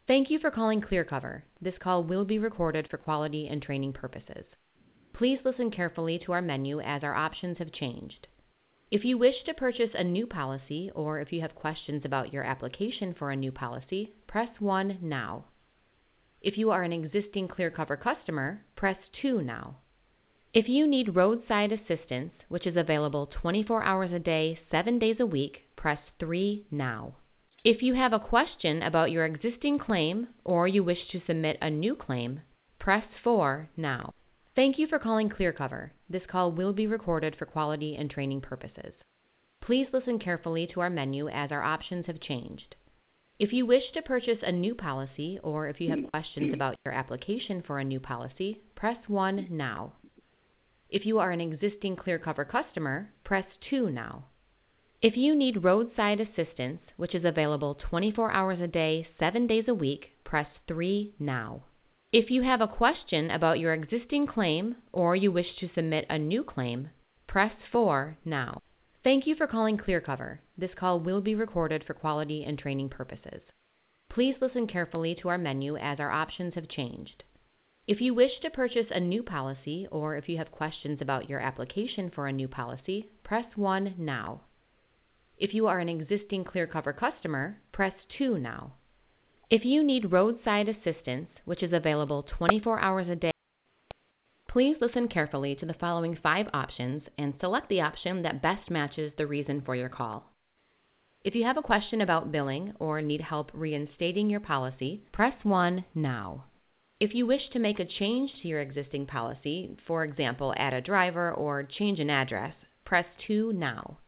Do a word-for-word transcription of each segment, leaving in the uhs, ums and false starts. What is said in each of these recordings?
Thank you for calling ClearCover. This call will be recorded for quality and training purposes. Please listen carefully to our menu as our options have changed. If you wish to purchase a new policy or if you have questions about your application for a new policy, press one now. If you are an existing ClearCover customer, press two now. If you need roadside assistance, which is available twenty-four hours a day, seven days a week, press three now. If you have a question about your existing claim or you wish to submit a new claim, press four now. Thank you for calling ClearCover. This call will be recorded for quality and training purposes. Please listen carefully to our menu as our options have changed. If you wish to purchase a new policy or if you have questions about your application for a new policy, press one now. If you are an existing ClearCover customer, press two now. If you need roadside assistance, which is available twenty-four hours a day, seven days a week, press three now. If you have a question about your existing claim or you wish to submit a new claim, press four now. Thank you for calling ClearCover. This call will be recorded for quality and training purposes. Please listen carefully to our menu as our options have changed. If you wish to purchase a new policy or if you have questions about your application for a new policy, press one now. If you are an existing ClearCover customer, press two now. If you need roadside assistance, which is available twenty-four hours a day, please listen carefully to the following five options and select the option that best matches the reason for your call. If you have a question about billing or need help reinstating your policy, press one now. If you wish to make a change to your existing policy, for example, add a driver or change an address, press two now.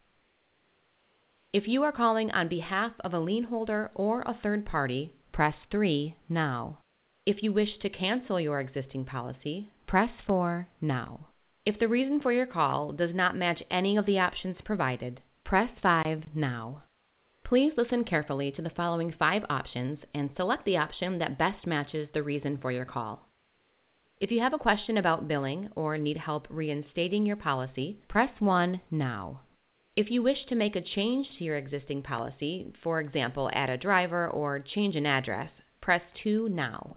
If you are calling on behalf of a lien holder or a third party, press three now. If you wish to cancel your existing policy, press four now. If the reason for your call does not match any of the options provided, press five now. Please listen carefully to the following five options and select the option that best matches the reason for your call. If you have a question about billing or need help reinstating your policy, press one now. If you wish to make a change to your existing policy, for example, add a driver or change an address, press two now.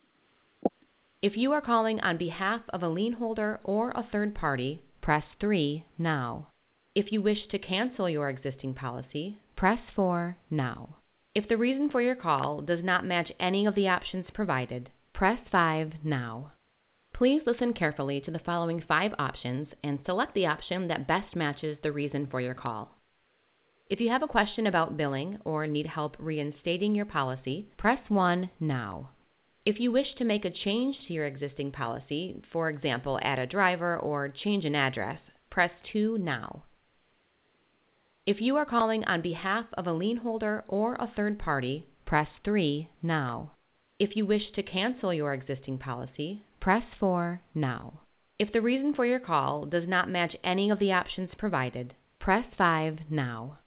If you are calling on behalf of a lien holder or a third party, press three now. If you wish to cancel your existing policy, press four now. If the reason for your call does not match any of the options provided, press five now. Please listen carefully to the following five options and select the option that best matches the reason for your call. If you have a question about billing or need help reinstating your policy, press one now. If you wish to make a change to your existing policy, for example, add a driver or change an address, press two now. If you are calling on behalf of a lien holder or a third party, press three now. If you wish to cancel your existing policy, press four now. If the reason for your call does not match any of the options provided, press five now.